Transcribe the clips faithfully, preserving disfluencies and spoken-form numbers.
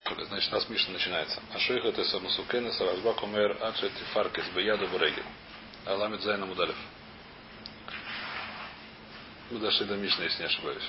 Значит, у нас Мишна начинается. Ашойх это самусукены саразбак умер ачет фаркес бияду брегель. Аламит зайна мудалев. Мы дошли до Мишны, если не ошибаюсь.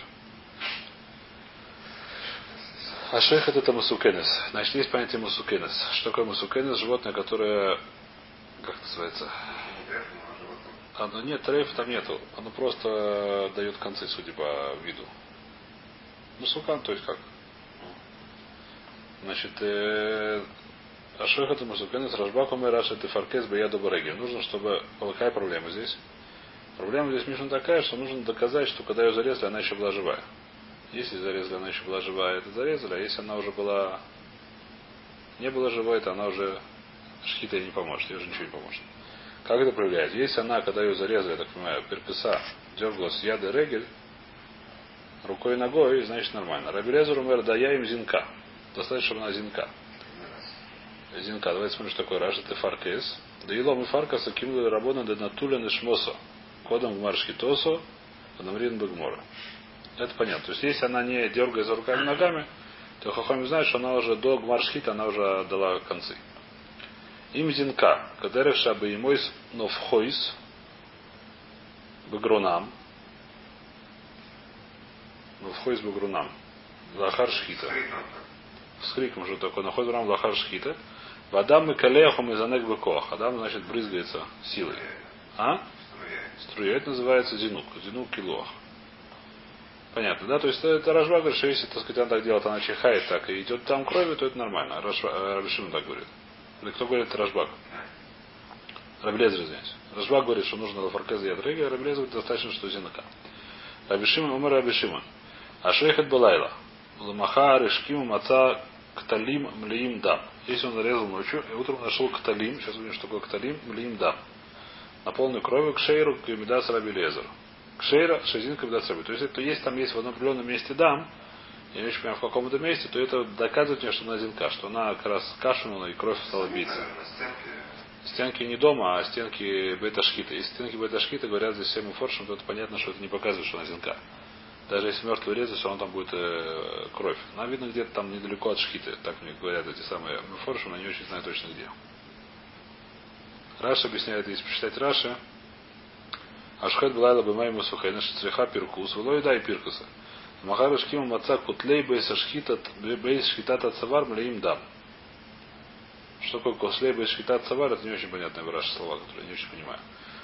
Ашойх это мусукенес. Значит, есть понятие мусукенес. Что такое мусукенес? Животное, которое... Как называется? Оно, нет, трейфа там нету. Оно просто дает концы, судя по виду. Мусукан, то есть как? Значит, Ашойх это мусукенес рашбак умер ачет фаркес бияду брегель. Нужно, чтобы... Какая проблема здесь? Проблема здесь, Мишна, такая, что нужно доказать, что когда ее зарезали, она еще была живая. Если зарезали, она еще была живая, это зарезали, а если она уже была не была живой, то она уже шхита ей не поможет, ей уже ничего не поможет. Как это проявляется? Если она, когда ее зарезали, я так понимаю, перписа, дергалась яда регель, рукой и ногой, значит нормально. Раби Лезер умер, да я им зинка. Достаточно, чтобы она зинка. Зинка. Давайте смотрим, что такое Раш, это фаркес. Да илом и фаркаса кимлы рабона да натулен и шмосо. Кодом в маршхитосо, адамрин бегмора. Это понятно. То есть, если она не дергает за руками и ногами, то хахами знает, что она уже до гмаршхита, она уже дала концы. Им зинка. Кадерех шабы имойс новхойс бегронам. Новхойс бегронам. Лахар шхита. С криком уже такой. Находит рам лахар шхита. Вадам и калехом из анек бекоах. Адам, значит, брызгается силой. А? Струя. Это называется зинук. Зинук килоах. Понятно, да? То есть это Рашба говорит, что если, так сказать, она так делает, она чихает так и идет там крови, то это нормально. Рабишим так говорит. Или кто говорит, это Рашбак? Рабилезер, извиняюсь. Рашбак говорит, что нужно лафаркез яд реги, а Рабилезер говорит, достаточно, что зинака. Рабишим, умер Рабишима. А шейхет балайла. Ламаха решким маца кталим млиим дам. Если он зарезал ночью, и утром нашел кталим, сейчас увидим, что такое кталим, млиим дам. На полную кровь к шейру, к медас Рабилезеру. Кшейра, шезинка, бедацаби. То есть, это есть, там есть в одном определенном месте дам, я не очень понимаю, в каком-то месте, то это доказывает мне, что она зинка, что она как раз кашлянула и кровь стала биться. Стенки не дома, а стенки бета-шхита. Если стенки бета-шхита говорят здесь всем форшем, то это понятно, что это не показывает, что она зинка. Даже если мертвый резать, все равно там будет э, кровь. Она видно где-то там недалеко от шхиты. Так мне говорят эти самые форшем, но не очень знаю точно где. Раша объясняет, если почитать Раша, Ашхет Блайла Бэмай Мусухайна Шицреха Пиркус, Влой дай Пиркуса. Махарашкима Маца Кутлей Бейса Шхитат Бейс Шхитата Цавар Млеим Дам. Что такое Кослей Бейс Шхитат Цавар, это не очень понятные в Раше слова, которые я не очень понимаю.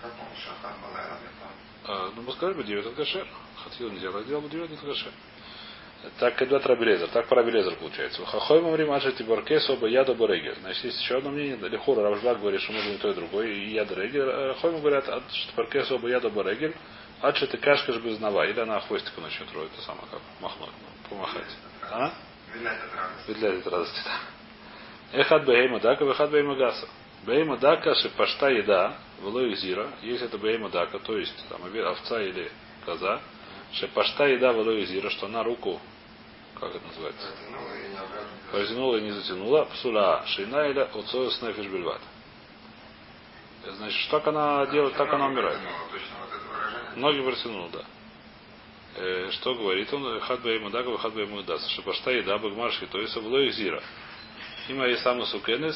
А, ну, мы сказали бы девять кашер. Хотел не делать, делал бы девять кашер. Так, когда Рабилезер, так про Рабилезер получается. Хахой мамрим аджати баркесо оба яда барегер. Значит, есть еще одно мнение. Лихура Равжбак говорит, что можно и то, и другое. И яда регер. Хахой говорят, что баркесо оба яда барегер. Аджати кашкаш без нова. Или она хвостиком начнет роить. Это самое, как махнуть. Помахать. А? Видляет от радости. Эхат бейма дака, вехат бейма гаса. Бейма дака шипашта еда. Влой зира. Если это бейма дака, то есть там овца или коза. Шепашта еда влой зира, что она руку, как это называется? Протянула и не затянула. Псула шейна или оцою снефиш бельват. Значит, что так она делает, так она умирает. Ноги протянула, да. Э, что говорит он? Хадба ему дага, хадба ему даст. Шепашта еда багмарши, то есть влой зира. Има и саму сукенес.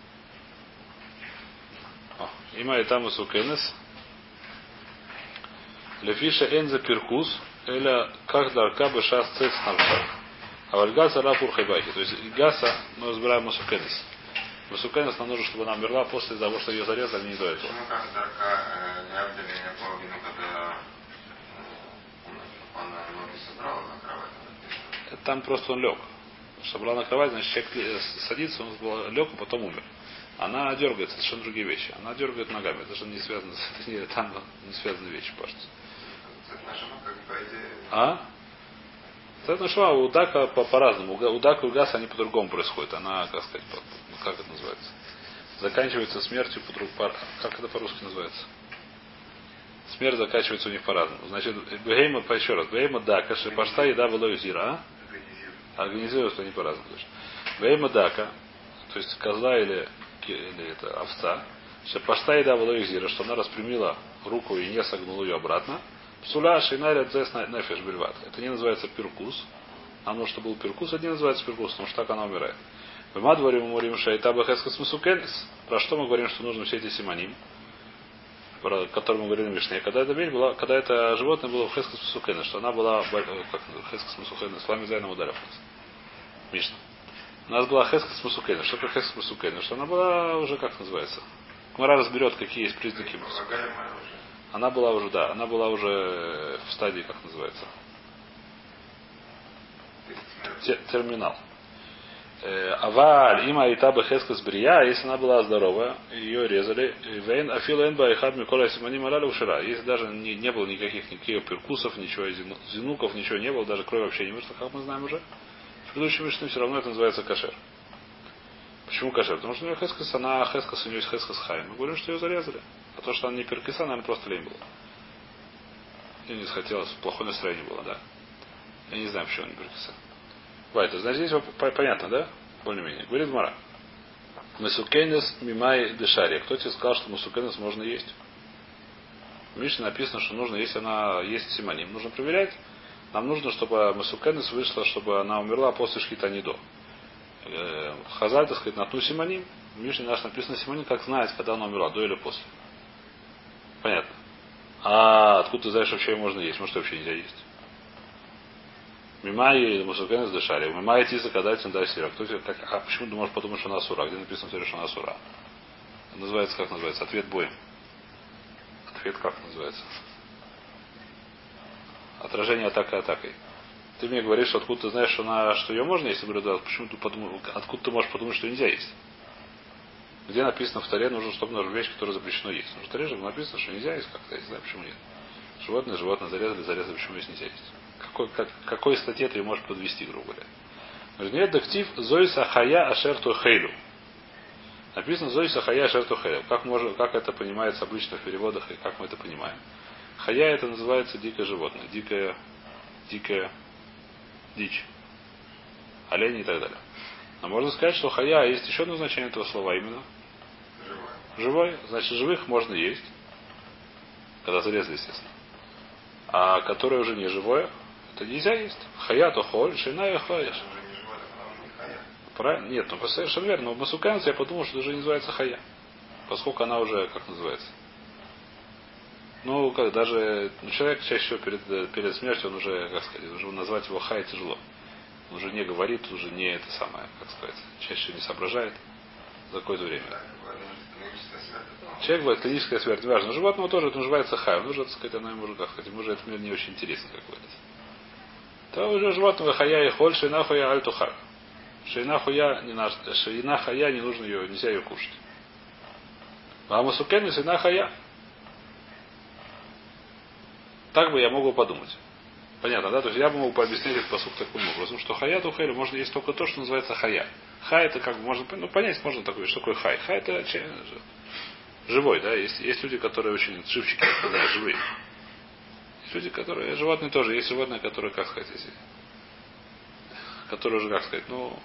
Има и таму сукенес. Лефиша энза пиркус, эля как дарка бы шас цец навшак. А вальгаса рапур хайбахи. То есть гаса мы разбираем мусукенес. Мусукенес нам нужно, чтобы она умерла после того, что ее зарезали, не до этого. Почему как дарка не обделение половину, когда он ноги собрал на кровать? Там просто он лег. Собрал на кровать, значит, человек садится, он лег, а потом умер. Она дергает, совершенно другие вещи. Она дергает ногами. Это же не связано с это, там не связаны вещи, пожалуйста. А? Это шва, у Дака по- по-разному. У Дака и у Гаса они по-другому происходят. Она, как сказать, по, как это называется? Заканчивается смертью по друг пар. Как это по-русски называется? Смерть заканчивается у них по-разному. Значит, Бейма, еще раз, Бейма Дака, Шипашта еда была зира, а? Организируются они по-разному. Бейма Дака, то есть коза или, или это овца, Шипашта еда была зира, что она распрямила руку и не согнула ее обратно. Псуля шейнаря дзес нефеш бельват. Это не называется пиркус, Нам нужно, чтобы был перкус, один называется перкус, потому что так она умирает. Мы говорим, мы говорим, что это бахескас мусукенес. Про что мы говорим, что нужно все эти симоним, про который мы говорили в Мишне. Когда эта вещь была, когда это животное было в хескас мусукенес, что она была, как хескас мусукенес, с вами зайном ударов нас. Мишна. У нас была хескас мусукенес. Что такое хескас мусукенес? Что она была уже, как называется? Гмара разберет, какие есть признаки. Она была уже, да, она была уже в стадии, как называется, терминал. Аваль, има итаба хескас брия, если она была здоровая, ее резали, вейн афил энба и хад микола симоним аляля ушира. Если даже не, не было никаких никаких перкусов, ничего, зинуков, ничего не было, даже крови вообще не вышло, как мы знаем уже. В предыдущем Мишне все равно это называется кашер. Почему кашер? Потому что у нее хескас, она хескас, у нее есть хескас хай. Мы говорим, что ее зарезали. А то, что она не перкиса, наверное, просто лень была. Ей не захотелось, плохое настроение было, да. Я не знаю, почему она не перкиса. Вайта, значит, здесь понятно, да? Более-менее. Говорит Мара. Масукенес мимай дешария. Кто тебе сказал, что масукенес можно есть? В Мишне написано, что нужно, если она есть симоним. Нужно проверять. Нам нужно, чтобы масукенес вышла, чтобы она умерла после шхита не до. Хазаль, так сказать, на ту симоним. В Мишне наш написано симоним, как знает, когда она умерла, до или после. Понятно. А откуда ты знаешь, вообще ее можно есть? Может, вообще нельзя есть? Мимай мусукенес дешари. Мимай тиса кадальцин дальсира. Кто тебе, как, а почему ты можешь подумать, что она асура? Где написано, что она асура? Называется, как называется? Ответ боем. Ответ как называется? Отражение атакой атакой. Ты мне говоришь, что откуда ты знаешь, что, она, что ее можно есть? Я говорю, да, почему ты подумал, откуда ты можешь подумать, что нельзя есть? Где написано в таре, нужно, чтобы нужна вещь, которая запрещено есть. Но в таре же написано, что нельзя есть как-то. Я не знаю, почему нет. Животное, животное зарезали, зарезали, почему есть нельзя есть. Какой, как, какой статье ты ее можешь подвести, грубо говоря? Говорит, нет, дактив зоиса хая ашерту хейлю. Написано зоиса хая ашерту хейлю. Как, можно, как это понимается обычно в переводах и как мы это понимаем? Хая это называется дикое животное. Дикая, дикая дичь. Олени и так далее. Но можно сказать, что хая есть еще одно значение этого слова именно. Живой. Живой. Значит, живых можно есть. Когда зарезали, естественно. А которое уже не живое, это нельзя есть. Хая то холь, шейна и хаеш. Правильно? Нет, ну совершенно верно. Но в масуканце я подумал, что это уже не называется хая. Поскольку она уже, как называется. Ну, как даже ну, человек чаще всего перед, перед смертью, он уже, как сказать, уже назвать его хай тяжело. Он уже не говорит, уже не это самое, как сказать, чаще всего не соображает за какое-то время. Человек бывает клиническая смерть, не важно. Но животного тоже это называется хай. Он уже, так сказать, она ему уже, как сказать, ему уже этот мир не очень интересен какой-то. То уже животного хая и холь, шейна хуя альтухар. Шейна хуя не наш, шейна хая не нужно ее, нельзя ее кушать. А масукенни шейна хая. Так бы я мог бы подумать. Понятно, да? То есть я бы мог пообъяснять этот посуд таким образом, что хая тухайля можно есть только то, что называется хая. Хай это как бы можно, ну, понять можно такое, что такое хай. Хай это живой, да? Есть, есть люди, которые очень живчики, да, живые. Есть люди, которые, животные тоже, есть животные, которые, как сказать, если, которые уже, как сказать, ну,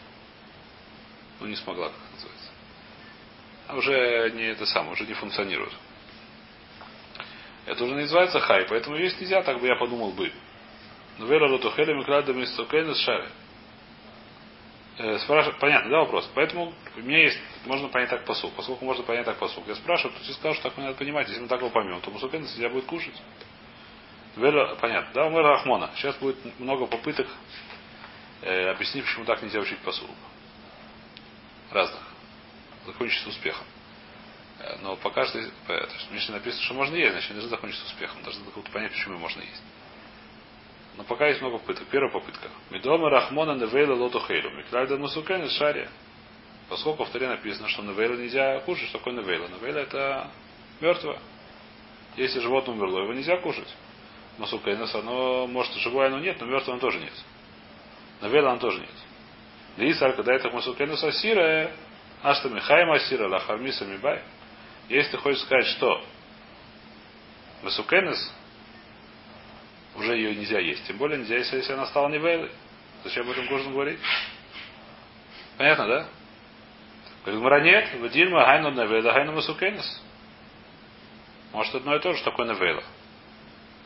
ну не смогла, как называется. А уже не это самое, уже не функционируют. Это уже называется хай, поэтому есть нельзя, так бы я подумал бы. Но вера ротухеля микрадами стокейна с шары. Спрашиваю, понятно, да, вопрос? Поэтому у меня есть, можно понять так посук. Поскольку можно понять так посук. Я спрашиваю, кто тебе сказал, что так надо понимать, если мы так его поймем, то мусукенес нельзя будет кушать. Вера, понятно, да, умер Рахмона. Сейчас будет много попыток э, объяснить, почему так нельзя учить посук. Разных. Закончится успехом. Но пока что, то есть, в Мишне написано, что можно есть, значит, не должны закончиться успехом. Должны понять, почему можно есть. Но пока есть много попыток. Первая попытка. Медома Рахмона Невейла Лоту Хейлю. Миклайда Мусукен из Шария. Поскольку в таре написано, что Невейла нельзя кушать, что такое Невейла? Невейла это мертвое. Если животное умерло, его нельзя кушать. Мусукенес, оно может живое, оно нет, но мертвое оно тоже нет. Невейла оно тоже нет. Лисар, когда это Мусукенес Асира, Ашта Михайма Асира, Лахармиса Мибай. Если ты хочешь сказать, что Мусукенес уже ее нельзя есть. Тем более нельзя есть, если она стала невейлой. Зачем об этом нужно говорить? Понятно, да? Говорит, Гмара нет, Вадильма Гайну Невейла, Гайну Масукенес. Может, одно и то же, что такое невейла.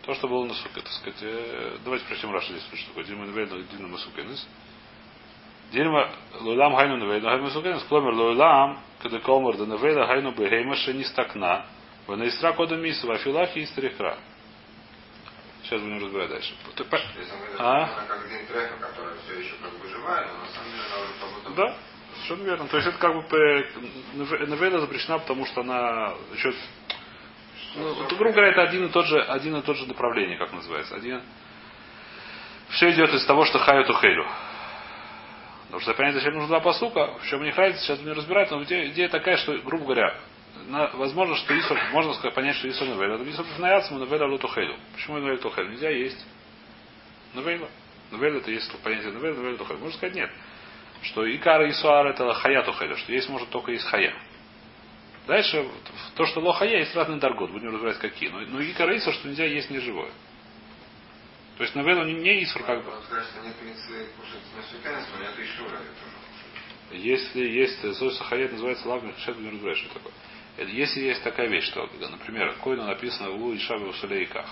То, что было на суке, так сказать. Э, давайте прочтем Раши здесь, что такое. Дильма навейла, дильма масукенес. Дильма лойлам хайну навейла, хайну масукенес. Кломер лойлам, когда комар да навейла хайну бегейма шенистакна. Ванаисра кода миса, вафилахи и старихра. Сейчас будем разбирать дальше. А? Как день трека, которая все еще как бы живая, но на самом деле она уже как будто... Да, совершенно верно. То есть это как бы навейла запрещена, потому что она еще... Ну, вот, грубо говоря, это один и тот же, один и тот же направление, как называется. Один... Все идет из того, что хаю тухелю. Потому что понять, зачем нужно два посука, в чем не хает, сейчас будем разбирать, но идея, идея такая, что, грубо говоря, на, возможно, что Исур, можно сказать, понять, что Исур навейла. Это Исур навейла, навейла лу тухелю. Почему навейла тухелю? Нельзя есть. Навейла. Навейла это есть понятие навейла, навейла тухелю. Можно сказать нет. Что икара Исуар это хая тухелю, что есть может только из хая. Дальше, то, что лохая, есть разный даргот. Будем разбирать, какие. Но, но икара Исур, что нельзя есть неживое. То есть навейла не, не Исур как бы. Сказать, что нет митцвы кушать на сукенес, но нет еще тоже. Если есть Зойса Хаят, называется лавник, сейчас будем разбирать, что такое. Если есть такая вещь, что, например, Коину написано у Ишаве у Сулейках.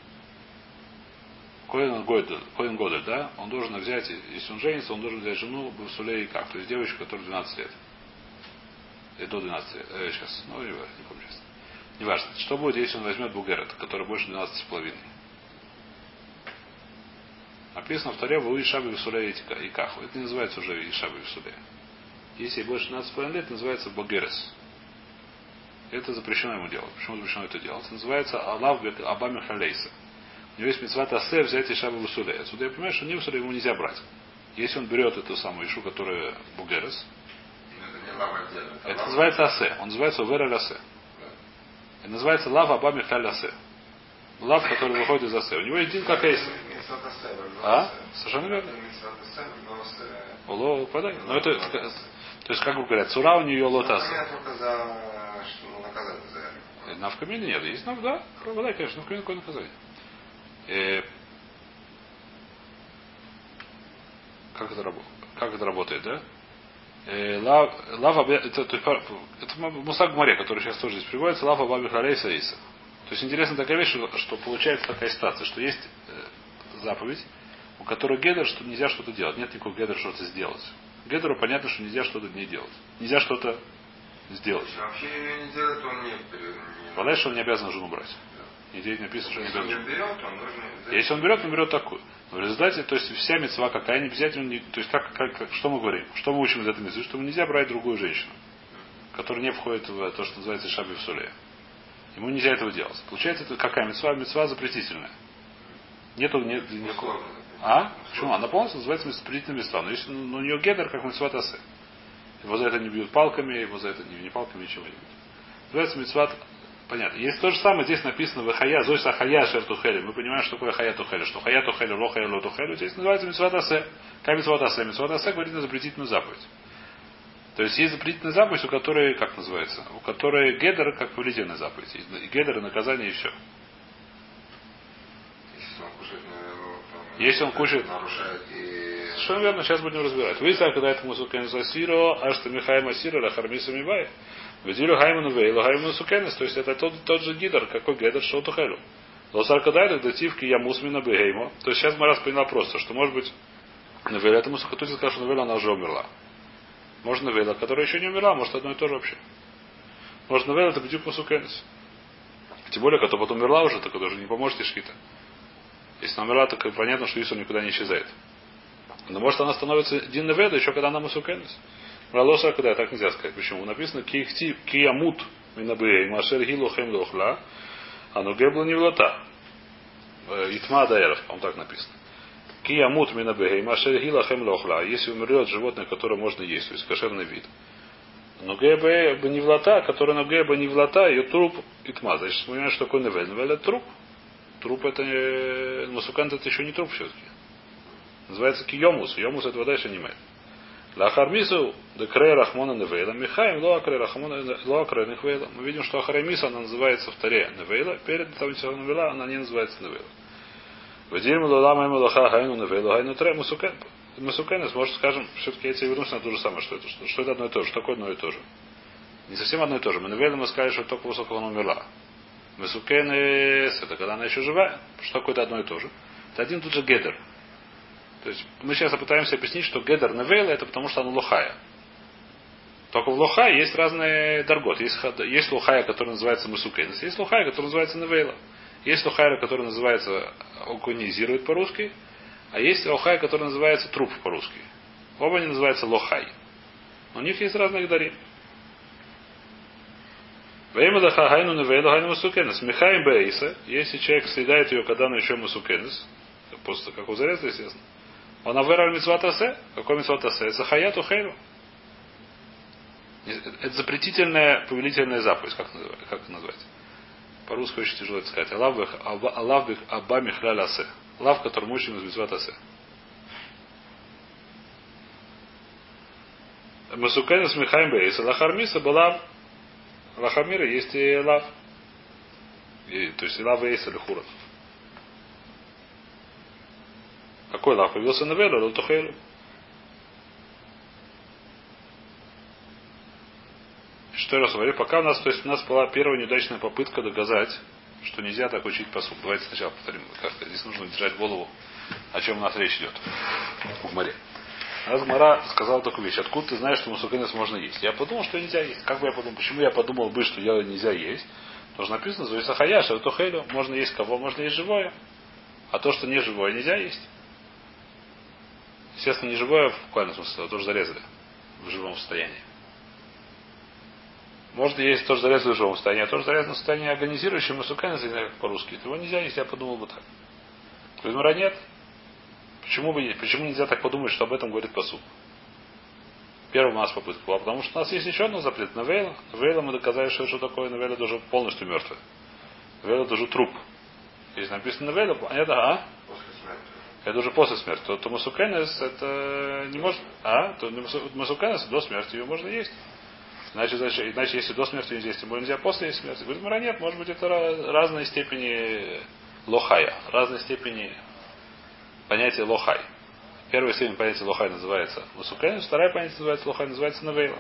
Коин Годель, Коин Годель, да, он должен взять, если он женится, он должен взять жену в Сулейках, то есть девочку, которой двенадцать лет. И до двенадцати лет. Э, сейчас, ну, не важно, не помню сейчас. Неважно. Что будет, если он возьмет Бугерет, который больше двенадцати с половиной? Написано в Торе у Ишаве у Сулейках. Это не называется уже Ишаве у Сулей. Если больше двенадцати с половиной лет, это называется Богерес. Это запрещено ему делать. Почему запрещено это делать? Это называется Аллах Абами Халейса. У него есть митцва тасе взять Ишаба Вусулей. Отсюда я понимаю, что Нимсуля ему нельзя брать. Если он берет эту самую Ишу, которая Бугерес, это, это называется Асе. Он называется Увер Асе. Это называется Лав Абами Халясе. Лав, который выходит из Асе. У него есть дин как Эйса. А? Совершенно верно. Уло, подай. Но это, то есть, как бы говорят, Цура у нее лотаса. На вкамине нет. Есть нам, да? Вода, конечно, на вкамине какое наказание. И... Как это работает? Как это работает, да? Лав, лава, это, это, это мусак в море, который сейчас тоже здесь приводится, лава баби харейса иса. То есть интересная такая вещь, что, что получается такая ситуация, что есть э, заповедь, у которой гедер, что нельзя что-то делать. Нет никакого гедера что-то сделать. Гедеру понятно, что нельзя что-то не делать. Нельзя что-то сделать. Вообще ее не делает, он не... Понятно, что он не обязан жену брать. Нигде не написано, что он не обязан жену. Берет, он должен... Если он берет, он берет такую. Но в результате, то есть вся мецва какая, не обязательно, не, то есть как, как, как, что мы говорим? Что мы учим из этой мецвы? Что нельзя брать другую женщину, которая не входит в то, что называется шаби в суле. Ему нельзя этого делать. Получается, это какая мецва? Мецва запретительная. Нету нет, никакого. А? Почему? Она полностью называется запретительная мецва. Но если ну, у нее гедер, как мецва тасе. Его за это не бьют палками, его за это не, не палками, ничего не бьют. Называется мецва. Понятно. Есть то же самое, здесь написано Вахая, Зойса Хая Шертухели. Мы понимаем, что такое Хая Тухели. Что Хая Тухели, Лохая Лотухели. Здесь называется мецва тасе. Как мецва тасе? Мецва тасе говорит на запретительную заповедь. То есть есть запретительная заповедь, у которой, как называется, у которой гедер как повелительная заповедь. И гедер и наказание и все. Если он кушает, нарушает и... Совершенно верно, сейчас будем разбирать. Вы знаете, когда это мусукенес асиро, аж что Михайма асиро, лахармиса мибай. Ведилю хайману вейлу, хайману сукенес. То есть это тот, тот же гидер, какой гедер, что тухелю. Лосаркадайдах дативки ямусмина бегеймо. То есть сейчас мы раз поняла просто, что может быть навейла, это мусука, тут сказал, что навейла она уже умерла. Может навейла, которая еще не умерла, может одно и то же вообще. Может навейла это бдюк мусукенес. Тем более, когда потом умерла уже, так это уже не поможет Ишхита. Если она умерла, так понятно, что Исур никуда не исчезает. Но может она становится Дин Навейла еще когда она мусукенес. Ралоса, когда так нельзя сказать. Почему? Написано Киихти, Киямут, Минабей, Машер Гилу Хем Лохла, а но Гебла не влата. Итма Даэров, он так написано. Киямут Минабей, Машер Гилу Хем Лохла. Если умрет животное, которое можно есть, то есть кошерный вид. Но Геба не влата, которая на Геба не влата, ее труп Итма. Значит, вспоминаешь, что такое Навель. Навель это труп. Труп это... Мусукант это еще не труп все-таки. Называется киомус. Йомус это вода еще не мает. Лахармису декрей рахмона невейла. Михаим лоакрей рахмона лоакрей невейла. Мы видим, что ахаремиса она называется в таре невейла. Перед того, как навела, она не называется невейла. Вадим лолама ему лоха хайну невейла. Хайну тре мусукен. Мусукенес, может, скажем, все-таки я тебе вернусь на то же самое, что это, что, что это одно и то же. Что такое одно и то же? Не совсем одно и то же. Мы невейла мы сказали, что только высокого она умерла. Месукенес, это когда она еще живая. Что такое-то одно и то же. Это один тут же гедер. То есть мы сейчас попытаемся объяснить, что гедер невейла это потому, что она лохая. Только в лохае есть разные даргот. Есть, есть лохая, которая называется месукенес. Есть лохая, которая называется невейла. Есть лохая, которая называется окунизирует по-русски. А есть лохая, которая называется труп по-русски. Оба они называются лохай. Но у них есть разные дари. Время хайну невейлу хайну масукенес. Михаим бейса. Если человек съедает ее, когда она еще масукенес, просто как у зареза, естественно. Он авераль митцватасе. Какой митцватасе? Это хаяту хейру. Это запретительная, повелительная заповедь, как, как это назвать? По-русски очень тяжело это сказать. Аллах бих аба михляль асе. Лав, который мужчина из митцватасе. Масукенес михаим бейса. Лахармиса была лахамира есть и лав. И, то есть и лав есть или хура. Какой лав? Появился на велу, или тухейлу? Что я раз говорю, пока у нас, то есть у нас была первая неудачная попытка доказать, что нельзя так учить посуд. Давайте сначала повторим. Как-то здесь нужно держать голову, о чем у нас речь идет в море. Раз Гмара сказал такую вещь. Откуда ты знаешь, что мусукенес можно есть? Я подумал, что нельзя есть. Как бы я подумал, почему я подумал бы, что я нельзя есть? Потому что написано, что хаяш, а то хейлю, можно есть кого, можно есть живое. А то, что не живое, нельзя есть. Естественно, не живое в буквальном смысле, а тоже зарезали в живом состоянии. Можно есть тоже зарезали в живом состоянии, а тоже зарезано в состоянии агонизирующего мусукенес, по-русски. Его нельзя есть, я подумал бы так. Гмара нет. Почему, бы, почему нельзя так подумать, что об этом говорит посуд? Первая у нас попытка была, потому что у нас есть еще одно запрет. Навейла. Навейла мы доказали, что что такое навейла даже полностью мертвый. Навейла даже труп. Если написано навейла, понятно, а? После смерти. Это уже после смерти. То, то масукенес это не может. А? То масукенес до смерти ее можно есть. Иначе, иначе, иначе если до смерти нельзя есть, тем более нельзя после смерти. Говорит, мара нет, может быть, это разные степени лохая, разные степени понятие лохай. Первая степень понятия лохай называется мусукенес, вторая понятие называется лохай, называется навейла.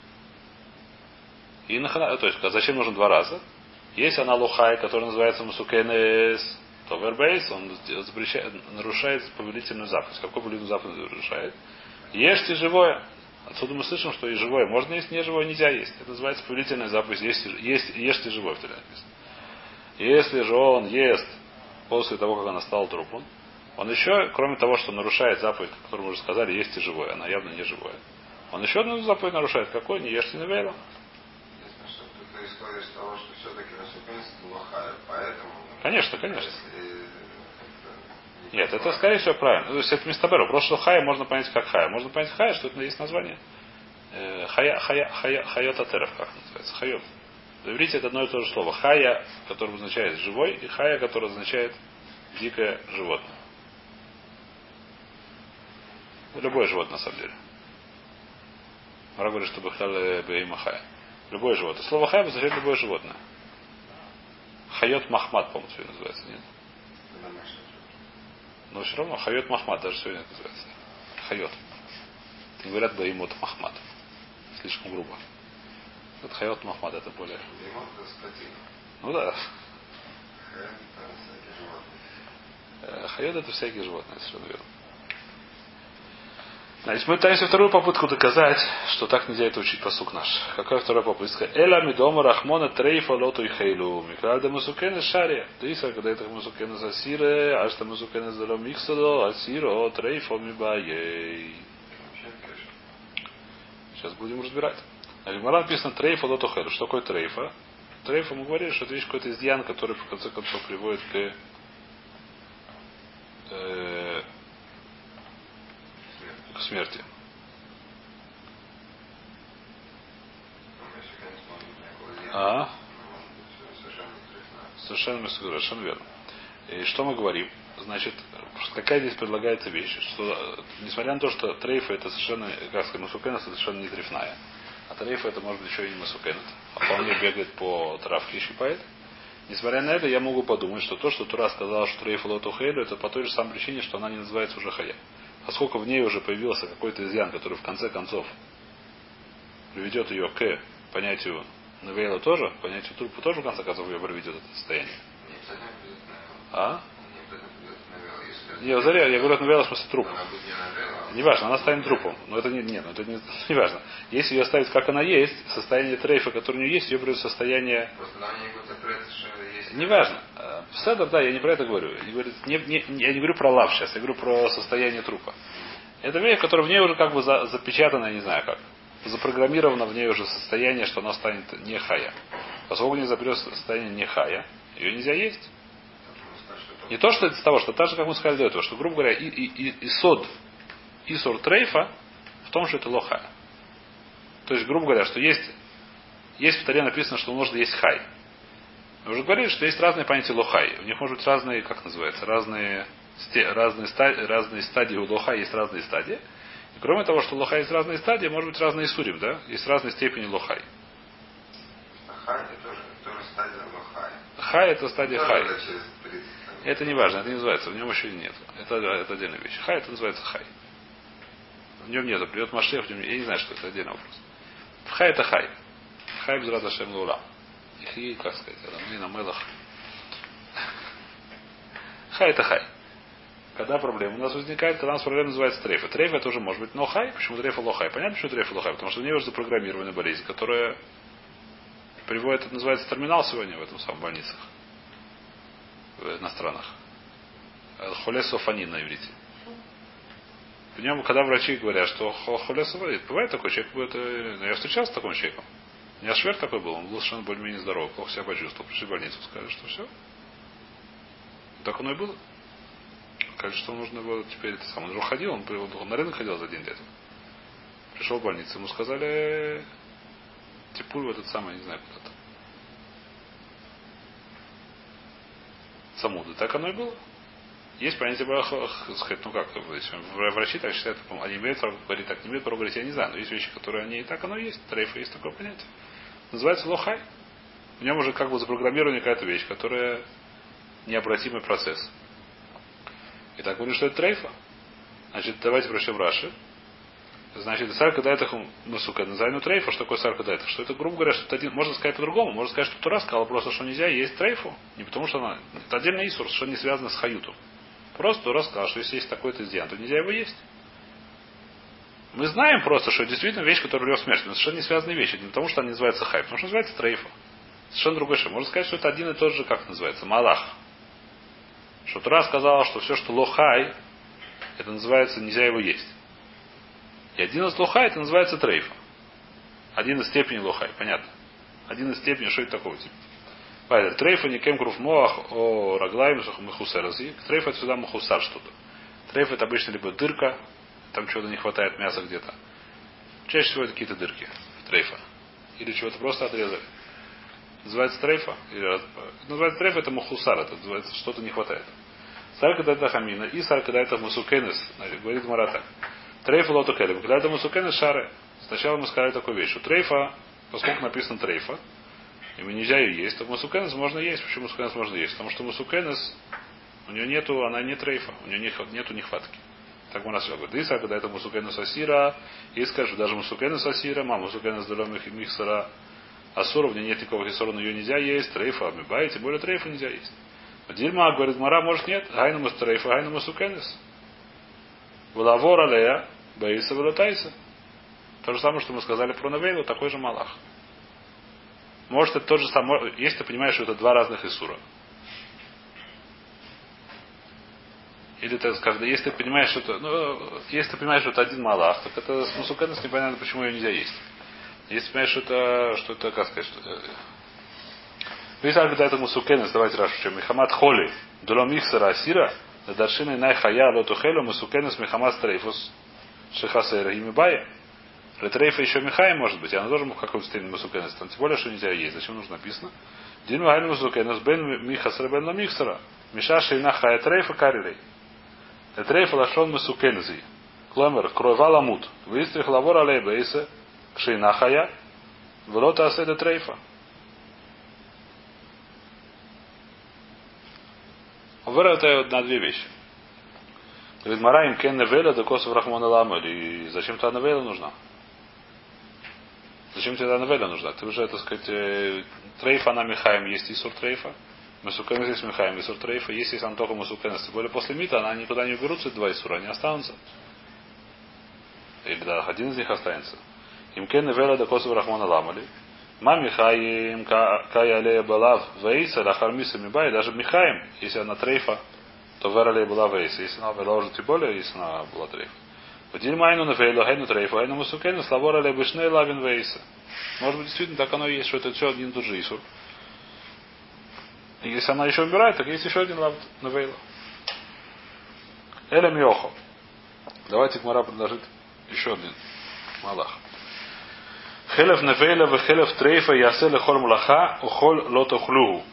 И нахана, то есть, зачем нужно два раза? Если она лохай, которая называется мусукенес, то вербейс, он запрещает, нарушает повелительную заповедь. Какую повелительную заповедь нарушает? Ешьте живое. Отсюда мы слышим, что и живое можно есть, не живое нельзя есть. Это называется повелительная заповедь. Есть, есть, ешьте живое, в Торе написано. Если же он ест после того, как она стала трупом, он еще, кроме того, что нарушает заповедь, которую мы уже сказали, есть и живое, она явно не живое. Он еще одну заповедь нарушает. Какой? Не ешьте не веру. Ясно, что ты исходишь из того, что все-таки насупенство лохая, поэтому... Конечно, конечно. Если... Нет, это скорее всего правильно. То есть это мистаберу. Просто хая можно понять как хая. Можно понять хая, что это есть название. Хая, хая, хая, хайот атеров, как называется. Хайот. В иврите это одно и то же слово. Хая, которое означает живой, и хая, которое означает дикое животное. Любое животное, на самом деле. Мара говорит, что бахтал бейма хая. Любое животное. Слово хая означает любое животное. Хайот махмад, по-моему, сегодня называется, нет? Но все равно хайот махмад, даже сегодня это называется. Хайот. Не говорят беймот махмад. Слишком грубо. Это хайот махмад, это более... Беймот это скотина. Ну да. Хайот Хайот это всякие животные. это всякие животные, совершенно верно. Значит, мы пытаемся вторую попытку доказать, что так нельзя это учить посук наш. Какая вторая попытка? Эла мидома рахмона трейфа лоту и хейлу. Микральда мусукене шаре. Триса, когда это мусукене засире, а что мусукене зало миксадо, асиро, трейфа мибаей. Сейчас будем разбирать. В Гмаре написано трейфа лоту хейлу. Что такое трейфа? Трейфа мы говорили, что это вещь какой-то изъян, который в конце концов приводит к э, к смерти. А? Совершенно, совершенно верно. И что мы говорим? Значит, какая здесь предлагается вещь? Что, несмотря на то, что трейфа это совершенно, как сказать, масукенет это совершенно не трефная. А трейфа это может быть еще и не масукенет. А вполне бегает по травке и щипает. Несмотря на это, я могу подумать, что то, что Тура сказала, что трейфа лоту хейлю, это по той же самой причине, что она не называется уже хая. Поскольку в ней уже появился какой-то изъян, который в конце концов приведет ее к понятию Навеяло тоже, понятие трупа тоже, в конце концов, ее приведет это состояние. А? Не, заря, я говорю, навеяло в смысле трупом. Не важно, она станет трупом. Но это не, нет, это не, не важно. Если ее оставить как она есть, состояние трейфа, которое у нее есть, ее приведет в состояние. Не важно. В седер, да, я не про это говорю. Я, говорю не, не, я не говорю про лав сейчас, я говорю про состояние трупа. Это вещь, которая в ней уже как бы за, запечатана, я не знаю как. Запрограммировано в ней уже состояние, что она станет не хая. Поскольку не запрет состояние не хая, ее нельзя есть. Не то, что из того, что так же, как мы сказали до этого, что, грубо говоря, и, и, и, и сод, и сор трейфа в том, что это лохая. То есть, грубо говоря, что есть, есть в Таре написано, что можно есть хай. Мы уже говорили, что есть разные понятия лохай. У них может быть разные, как называется, разные, разные, стадии, разные стадии у лоха, есть разные стадии. И кроме того, что лоха есть разные стадии, может быть разные сурим, да? Есть разные степени лохай. Хай это тоже, тоже стадия лохай. Хай это стадия хай. тридцать. Это не важно, это не называется, в нем еще нет. Это, это отдельная вещь. Хай это называется хай. В нем нет, придет Машех, в нем, я не знаю, что это, отдельный вопрос. Хай это хай. Хай без рада шем лура. Ихи, как сказать, это на мелах. Хай это хай. Когда проблема у нас возникает, когда у нас проблема называется трейфа. Трейфа тоже может быть но хай. Почему трейфа лохай? Понятно, почему трейфа лохай? Потому что у нее уже запрограммированная болезнь, которая приводит, это называется терминал сегодня в этом самом больницах. На странах. Холесофанин на иврите. В нем, когда врачи говорят, что холесофанин, бывает такой человек, будет, я встречался с таким человеком. У меня швер такой был, он был совершенно более-менее здоровый, плохо себя почувствовал. Пришли в больницу, сказали, что все. Так оно и было. Сказали, что нужно было теперь это самое. Он уже ходил, он, он на рынок ходил за день где-то. Пришел в больницу, ему сказали типуль в этот самый, не знаю, куда-то. Самуда. Так оно и было. Есть понятие, сказать, ну как, врачи так считают, они имеют право говорить так, не имеют право говорить, я не знаю, но есть вещи, которые они и так оно и есть. Трейфа есть такое понятие. Называется лохай. В нем уже как бы запрограммирована какая-то вещь, которая необратимый процесс. И так говорю, что это трейфа. Значит, давайте прочтем Раши. Значит, сарка дайтах масука назовем трейфа. Что такое сарка дайтах? Что это, грубо говоря, что это один, можно сказать по-другому. Можно сказать, что Тура сказала просто, что нельзя есть трейфу. Не потому что она. Это отдельный исур, что не связано с хаютом. Просто Тура сказала, что если есть такой-то изъян, то нельзя его есть. Мы знаем просто, что это действительно вещь, которая приведет к смерти. Но совершенно не связанные вещи. Не потому, что она называется хай, потому что называется трейфа. Совершенно другой шаг. Можно сказать, что это один и тот же, как называется, малах. Что Тура сказала, что все, что лохай, это называется, нельзя его есть. И один из лохай, это называется трейфа. Один из степеней лохай, понятно. Один из степеней, что это такого типа. Поэтому трейфа не кемкруф моах о раглайм махусерази. Трейфа это всегда махусар что-то. Трейфа это обычно либо дырка, там чего-то не хватает мяса где-то. Чаще всего это какие-то дырки в трейфа. Или чего-то просто отрезали. Называется трейфа. Или, называется трейфа это махусар, это называется что-то не хватает. Сарка дайта хамина и сарка дайта мусукенес. Говорит Марата. Трейфа лоту келем. Когда это мусукенес шары. Сначала мы сказали такую вещь, что трейфа, поскольку написано трейфа, и мы нельзя ее есть, то мусукенес можно есть. Почему мусукенес можно есть? Потому что мусукенес, у нее нету, она не трейфа, у нее нету нехватки. Так мы нас говорит. Иса, когда это мусукенес асира, и скажешь, даже мусукенес асира, мама мусукенес долем их михсара асура, в ней нет никакого хисора, но ее нельзя есть, трейфа, амибай, тем более трейфа нельзя есть. Дильма, говорит Мара, может нет, гайна мустрейфа, гайна мусукенес. Валавор алея, баиса валатайса. То же самое, что мы сказали про Навейлу, такой же малах. Может, это тот же самый, если ты понимаешь, что это два разных Исура. Или ты, когда, если ты понимаешь, что это, ну, если ты понимаешь, что это один малах, так это с мусукенес непонятно, почему ее нельзя есть. Если ты понимаешь, что это, что это, как сказать, что если когда это мусукенес, давайте раз чем Михамад холи, дулом михсара асира, даршина най хая лотухелю мусукенес Михамад стрейфус шехасейра имибая. Для трейфа еще Михай может быть, и она тоже какой-то степень мусукенес, тем более, что нельзя есть. Зачем нужно написано? Дин махай мусукенес бен михасара бен ла михсара. Миша шейна хая трейфа карилей. Для трейфа лашон мусукенези. Кломер, кроева ламут. Выстрих лавор алей бейса шейна хая. Влота аседа трейфа. Вера это на две вещи. Говорит, Мараим кен невеля, да косов рахмона лама. И зачем-то невеля нужна? Зачем тебе навеля нужна? Ты уже, так сказать, э, трейфа, она михаем, есть исур трейфа. Масукенес есть михаем, исур трейфа. Есть, если она только масукенес. Тем более после мита, она никуда не уберутся, два исура, они останутся. Или да, один из них останется. Имкен навеля да косу рахмана ламали. Ма михаим кая алея балав вейса лахар миса мибай. Даже михаим, если она трейфа, то вера алея была вейса. Если она была уже тем более, если она была трейфа. Вадиль майну навейлу хайну трейфа хайну масукенес лавор алея бешней лавин вейса. Может быть, действительно так оно и есть, что это все один и тот же исур. И если она еще умирает, так есть еще один лав навейла. Эля миохо. Давайте Гмара предложит еще один малах. Хелев навейла в хелев трейфа яселе холь мулаха ухоль лотохлюгу.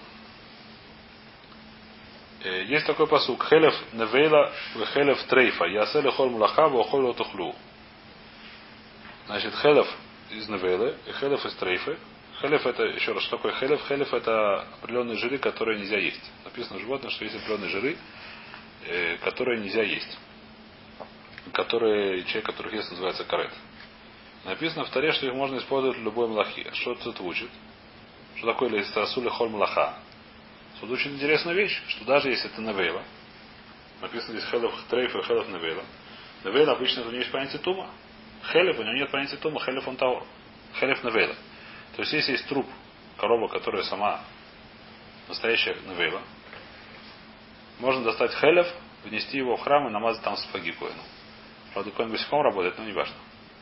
Есть такой посук. Хелев навейла в хелев трейфа яселе холь мулаха ухоль лотохлюгу. Значит, хелев из навейлы и хелев из трейфы. Хелев это, еще раз, что такое хелев? Хелев это определенные жиры, которые нельзя есть. Написано в животных, что есть определенные жиры, э, которые нельзя есть. Которые, человек, которых ест, называется карет. Написано в Таре, что их можно использовать в любой млахе. Что тут учит? Что такое листрасули холь млаха? Тут очень интересная вещь, что даже если это навейла, написано здесь хелев трейфа и хелев навейла. Навейла обычно у него есть понятие тума. Хелев, у него нет понятия тума, хелев он таор. Хелев навейла. То есть, если есть труп, корова, которая сама настоящая навейла, можно достать хелев, внести его в храм и намазать там сапоги коину. Правда, коин босиком работает, но не важно.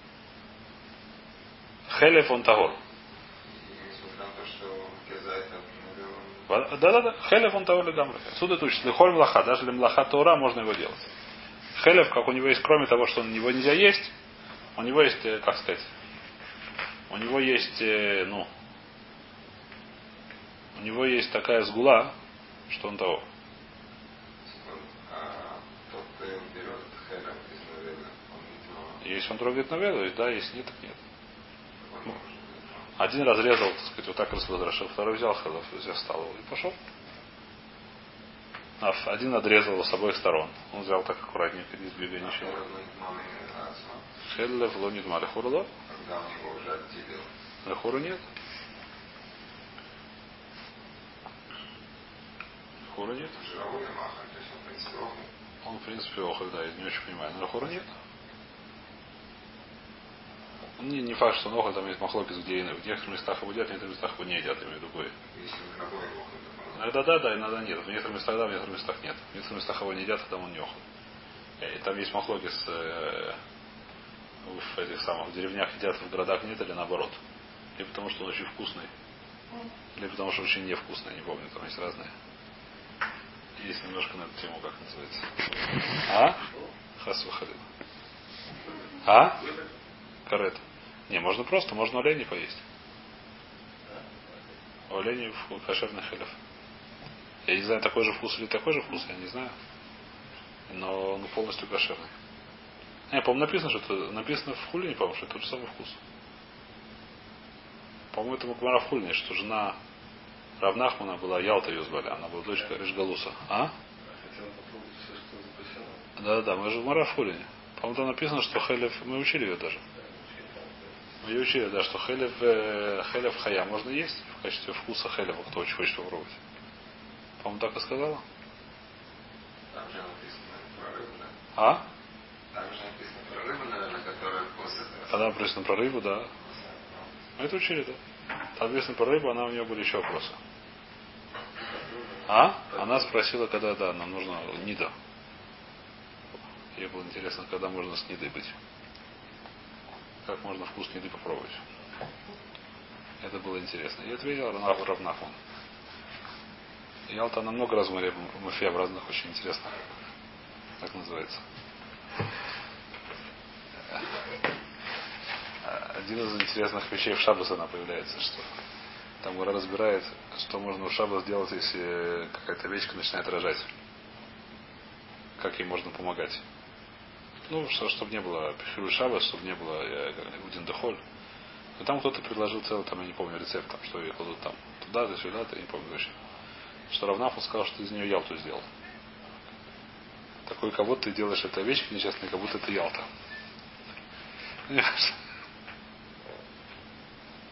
Хелев он таор. Да-да-да. Хелев он таор легамры. Отсюда это учится. Лихоль млаха. Даже для млаха Тора можно его делать. Хелев, как у него есть, кроме того, что у него нельзя есть, у него есть, как сказать, у него есть, ну, у него есть такая сгула, что он того. Если он трогает наведу, да, если нет, так нет. Один разрезал, так сказать, вот так разворошил, второй взял хелев, взял встал его и пошел. А один надрезал его с обоих сторон. Он взял так аккуратненько, не сбегая ничего. Хелев лонит малихурло. Лехуру нет. Лехуру нет. Он, в принципе, охоль, да, я не очень понимаю. Но лехуру нет. Не, не факт, что он охоль, там есть махлокис, где в некоторых местах его едят, в некоторых местах его не едят, имею в виду бой. Иногда да, да, иногда нет. В некоторых местах да, в некоторых местах нет. В некоторых местах его не едят, а там он не охоль. И там есть махлокис э, в этих самых в деревнях едят, в городах нет, или наоборот. Или потому, что он очень вкусный. Или потому, что очень невкусный, не помню, там есть разные. Есть немножко на эту тему, как называется. А? Хасу халил. А? Карет. Не, можно просто, можно оленей поесть. Оленей в кошерный хелев. Я не знаю, такой же вкус или такой же вкус, я не знаю. Но он полностью кошерный. Не, по-моему, написано, что это написано в хулине, по-моему, что это тот же самый вкус. По-моему, это Гмара в хулине, что жена Равнахмана была, Ялта ее звали, она была дочка Ришгалуса. А? Да-да, мы же в Гмара в хулине. По-моему, там написано, что хелев, мы учили ее даже. Мы ее учили, да, что хелев, э, хелев хая можно есть в качестве вкуса хелева, кто очень хочет попробовать. По-моему, так и сказала. Там же написано про рыбу, да? А? Там же написано про рыбу, наверное, которая вкус этого. Когда написано про рыбу, да. Мы это учили, да. Там написано про рыбу, она у нее были еще вопросы. А? Она спросила, когда, да, нам нужно нида. Ей было интересно, когда можно с нидой быть. Как можно вкус ниды попробовать. Это было интересно. Я ответил Равнахман. Ялта на много раз в море мафия в разных очень интересно. Так называется. Один из интересных вещей в Шаббас она появляется, что там Гора разбирает, что можно в Шаббас сделать, если какая-то вещь начинает рожать. Как ей можно помогать. Ну, что, чтобы не было пихилу Шаббас, чтобы не было Удин Дехоль. Но там кто-то предложил целый, там, я не помню, рецепт, там, что ее кладут там туда, да, сюда, я не помню точно. Что Равнафу сказал, что из нее Ялту сделал. Такой, как будто ты делаешь эту вещь нечестная, как будто это Ялта.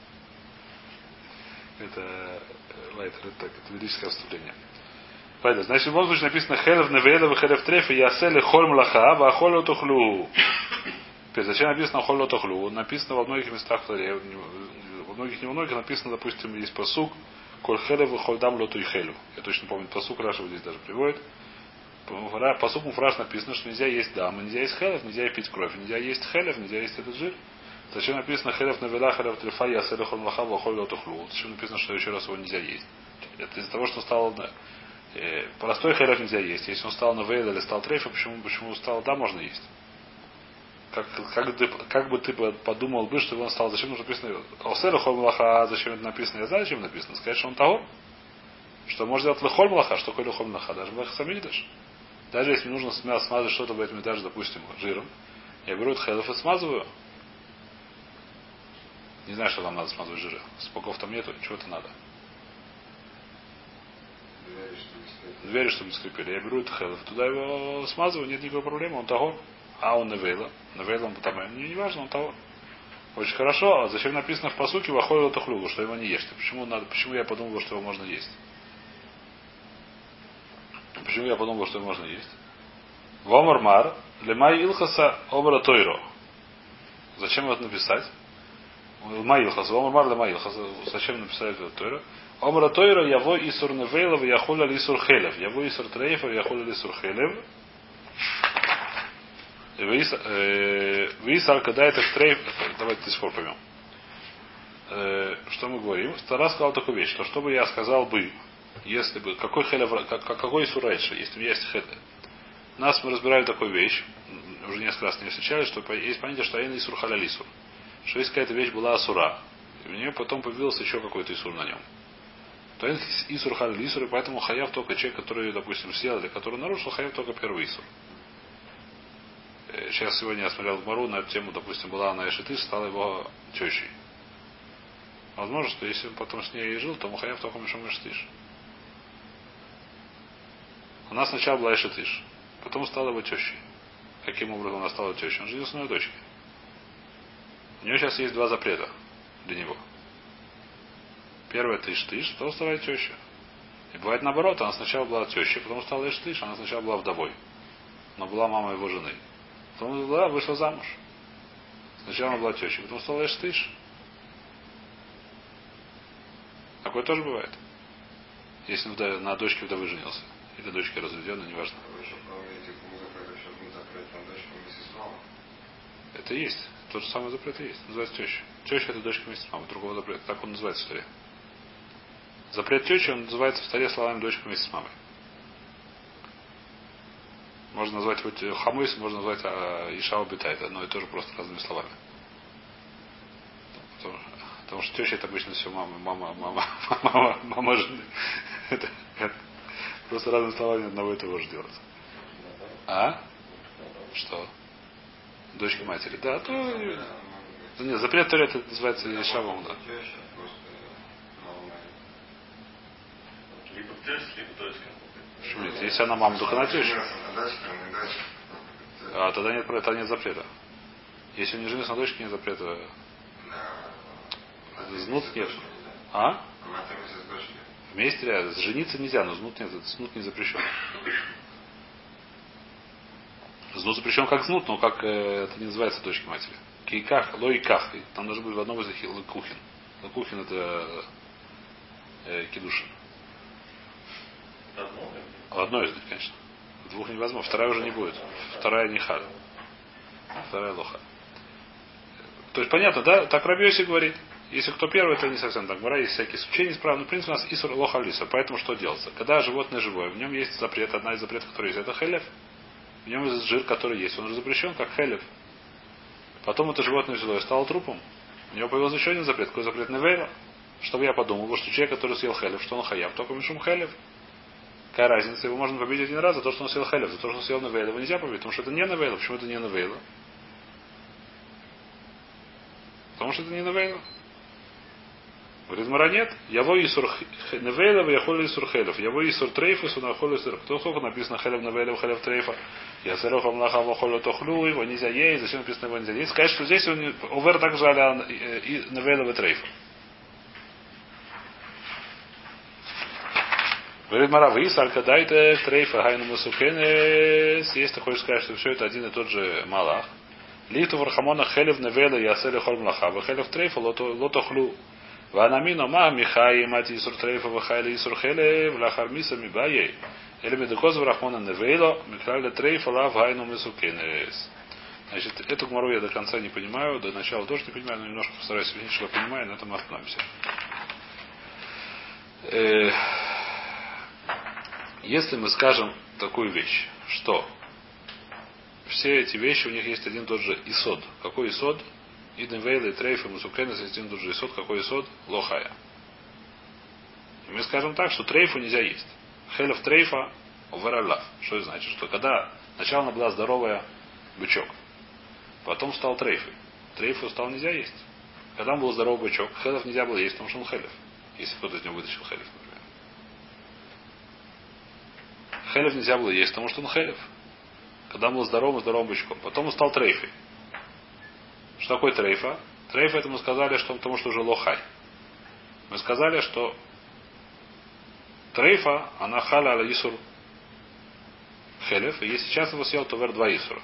Это, лайтер, это, так, это лирическое вступление. Понятно. Значит, в любом случае написано хелев невейлов и хелев треф и ясели холь млаха ва холь отухлю. Теперь, зачем написано холь отухлю? Написано во многих местах в Торе. Во многих, не во многих написано, допустим, есть пасук коль хелев и холь дам лоту и хелю. Я точно помню пасук, Раша здесь даже приводит. Пасук муфраш написано, что нельзя есть дам, нельзя есть хелев, нельзя пить кровь, нельзя есть хелев, нельзя есть этот жир. Зачем написано хелев навела хелев трефа ясели холь млаха ва холь отухлю? Зачем написано, что еще раз его нельзя есть? Это из-за того, что стало простой хелев нельзя есть. Если он стал на вейл или стал трейфа, почему, почему стал, да, можно есть. Как, как, ты, как бы ты подумал бы, что он стал, зачем нужно написано Осера холь млаха, зачем это написано? Я знаю, зачем написано. Сказать, что он того, что может делать лехоль млаха, что такое лехоль млаха, даже в самидаш. Даже если нужно смазать что-то в этом даже, допустим, жиром, я беру этот хелев и смазываю. Не знаю, что там надо смазывать жиры. Споков там нету, чего-то надо. Двери, чтобы не скрипели. Я беру этот хелев, туда его смазываю, нет никакой проблемы, он того. А он навейла. Навейла он там, мне не важно, он того. Очень хорошо. А зачем написано в посуке вахой тахлюгу, что его не ешь? Почему надо, почему я подумал, что его можно есть? Почему я подумал, что его можно есть? Вомармар лемай илхаса обра тойро. Зачем это написать? Маилхас, Вомармар лемай илхаса. Зачем написать это тойро? Омра тойро яво исур невейлов яхуля лисур хелев. Яво исур трейфов яхуля лисур хелев. Вис аль-Када это трейф. Давайте до сих пор поймем. Что мы говорим? Стара сказал такую вещь, что что бы я сказал бы, если бы, какой хелев, какой исур раньше, если бы есть хелев. Нас мы разбирали такую вещь, уже несколько раз не встречались, что есть понятие, что аин исур халя лисур. Что если какая-то вещь была асура, и у нее потом появился еще какой-то исур на нем. То есть исур халя лисур, и поэтому хаяв только человек, который, допустим, съел или который нарушил, хаяв только первый исур. Сейчас сегодня я смотрел в Мару на эту тему, допустим, была она Эшетыш, стала его тещей. Возможно, что если он потом с ней и жил, то Мухаяв только Мишам Эшетыш. Она сначала была Эшетыш, потом стала его тещей. Каким образом она стала тещей? Он женился на ее дочке. У нее сейчас есть два запрета для него. Первое это Иштыш, второе стала теща. И бывает наоборот, она сначала была тещей, потом стала Иштыш, она сначала была вдовой. Но была мама его жены. Потом была, вышла замуж. Сначала она была тещей, потом стала Эштыш. Такое тоже бывает. Если вдове, на дочке вдовы женился. Или дочке разведенной, неважно. Это и есть. Тот же самый запрет и есть. Называется теща. Теща это дочка вместе с мамой. Другого запрета. Так он называется в Торе. Запрет тещи, он называется в Торе словами дочка вместе с мамой. Можно назвать его хамойс, можно назвать а, Ишау Битай. Это одно и то же, просто разными словами. Потому, потому что теща это обычно все мама, мама, мама, мама, мама жены. Это, это, просто разными словами одного и того же делается. А? Что? Дочка матери. Да, то... Нет, запрет Торе это называется Ишавом, да. Либо тесть, либо дочка. Почему нет? Если она мама, только она теща. А тогда нет, тогда нет запрета. Если он не женился на дочке, нет запрета. Знут нет. А? Вместе рядом. Жениться нельзя, но знут нет. Знут не запрещен. Знут запрещен как знут, но как э, это не называется дочки матери. Кейках, лоиках. Там должен быть в одном из них лакухин. Лакухин это э, кидушин. Одно из них, конечно. Двух невозможно. Вторая уже не будет. Вторая не хада. Вторая лоха. То есть понятно, да? Так Раби Йоси говорит. Если кто первый, это не совсем так. Гмара есть всякие исключения справа. Но в принципе у нас исур лоха лиса. Поэтому что делается? Когда животное живое, в нем есть запрет. Одна из запретов, который есть, это хелев. В нем есть жир, который есть. Он уже запрещен, как хелев. Потом это животное взяло и стало трупом. У него появился еще один запрет. Какой запрет невейла? Чтобы я подумал, что человек, который съел хелев, что он хаяв, только мишум хелев. Какая разница? Его можно победить один раз за то, что он съел хелев. За то, что он съел невейла. Его нельзя победить, потому что это не невейла. Почему это не невейла? Потому что это не невейла. Говорит, Мара нет. Яво исур невейла, яхоли исур хелев. Яво исур трейфа, сунахоли исур. Кто сколько написано хелев невейла, хелев трейфа? Я сырох амлаха вахолю тохлю, его нельзя есть. Зачем написано его нельзя есть? Сказать, что здесь он овер также аля невейла трейфа. Говорит Мара, Ис, Аль-Кадайте, Трейфа, Гайну Масукенес. Если ты хочешь сказать, что все это один и тот же Малах. Литу Вархамона Хелев Невела Ясели Хольмлаха, Хелев Трейфа Лотохлю. Ванамино Ма Михай Мати Исур Трейфа Вахайли Исур Хелев Лахармиса Мибае. Или Медукоз Вархамона Невела Михайли Трейфа Лав Гайну Масукенес. Значит, эту гмару я до конца не понимаю, до начала тоже не понимаю, но немножко постараюсь объяснить, что я понимаю, на этом остановимся. Э, если мы скажем такую вещь, что все эти вещи, у них есть один и тот же исод. Какой исод? Иден Вейла и Трейф и Мусукенес есть один и тот же исод. Какой исод? Лохая. И мы скажем так, что Трейфу нельзя есть. Хелев Трейфа Овераллав. Что это значит? Что когда сначала она была здоровая бычок, потом стал Трейфой. Трейфу стал нельзя есть. Когда он был здоровый бычок, Хелев нельзя было есть, потому что он Хелев. Если кто-то из него вытащил Хелев, например. Хелев нельзя было есть, потому что он Хелев. Когда он был здоровым, здоровым бычком. Потом он стал Трейфой. Что такое Трейфа? Трейфа это мы сказали, что потому что уже лохай. Мы сказали, что Трейфа, она халя аля исур Хелев, и если сейчас его съел, то вер два исура.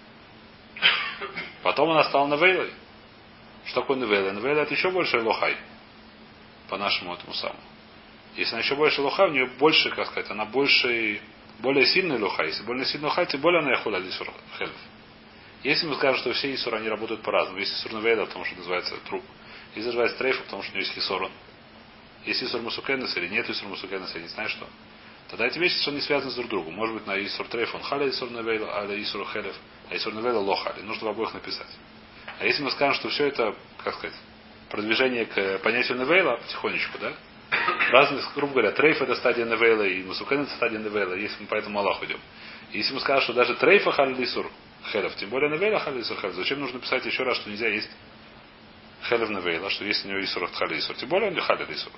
Потом она стала Невейлой. Что такое Невейла? Невейла это еще больше лохай. По нашему этому самому. Если она еще больше лохай, у нее больше, как сказать, она больше, более сильная лохай. Если более сильная лохай, тем более она яхуля исур Хелев. Если мы скажем, что все исуры, они работают по-разному. Есть исур Невейла, потому что называется труп. Если называется Трейфа, потому что у него есть хисорон. Есть исур Мусукенес или нет исур Мусукенес, я не знаю что. Тогда эти вещи совершенно не связаны друг с другом. Может быть, на исур Трейфа он халя исур Невейла, а исур Хелев, а исур Невейла лохали. Нужно в обоих написать. А если мы скажем, что все это, как сказать, продвижение к понятию Невейла, потихонечку, да? Разные, грубо говоря, Трейф это стадия Невейла и Мусукен это стадия Невейла, если мы по этому Аллаху идем. И если мы скажем, что даже Трейфа халя исур Хелев, тем более Невейла халя исур Хелев, зачем нужно писать еще раз, что нельзя есть Хелев Невейла, что есть у него исур халя исур, тем более он не халя исур.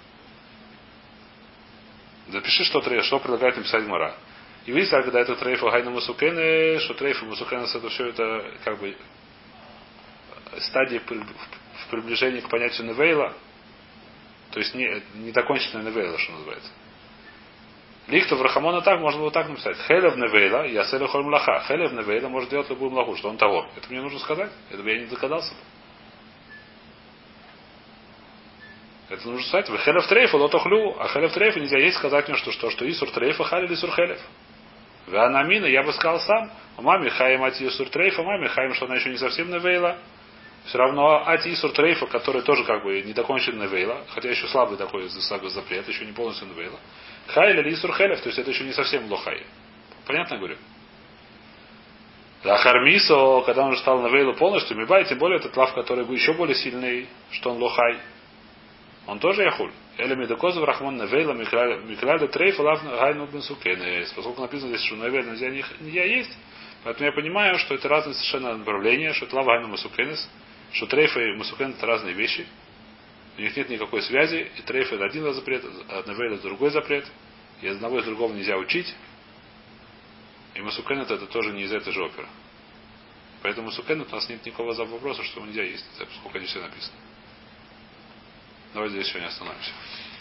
Запиши, что, что предлагает написать Гмара. И видите, когда это Трейфа Гайна Мусукене, что Трейфа Мусукенес это все это как бы стадии в приближении к понятию Невейла, то есть не, не доконченная Невейла, что называется. Лихтов Рахамона так, можно было так написать. Хелев Невейла, я селю хольмлаха. Хелев Невейла может делать любую млаху, что он того. Это мне нужно сказать. Это бы я не догадался. Это нужно сказать. Вы Хелев Трейфа, лотохлю, а Хелев Трейфа нельзя есть сказать мне, что что, что Исур Трейфа халили Исур Хелев. Вы Анамина, я бы сказал сам, у маме хаим ати Исур Трейфа, маме хаим, что она еще не совсем Невейла. Все равно ати Исур Трейфа, который тоже как бы не докончен Невейла, хотя еще слабый такой запрет, еще не полностью Невейла. Хай или Исур Хелев, то есть это еще не совсем лохай. Понятно говорю? Лахармисо, когда он уже стал Невейлу полностью, Мибай, тем более этот лав, который еще более сильный, что он лохай. Он тоже яхуль. Эля медокозов рахмон Невейла микляда трейфа лав гайну бенсукенес. Поскольку написано здесь, что Невейла нельзя, нельзя есть, поэтому я понимаю, что это разные совершенно направления, что это лав гайну бенсукенес, что трейфа и мусукенес это разные вещи. У них нет никакой связи, и трейф это один запрет, а Невейла это другой запрет. И одного из другого нельзя учить. И Масукенет это тоже не из этой же оперы. Поэтому Масукенет у нас нет никакого вопроса, что его нельзя есть, поскольку они все написаны. Давайте здесь сегодня остановимся.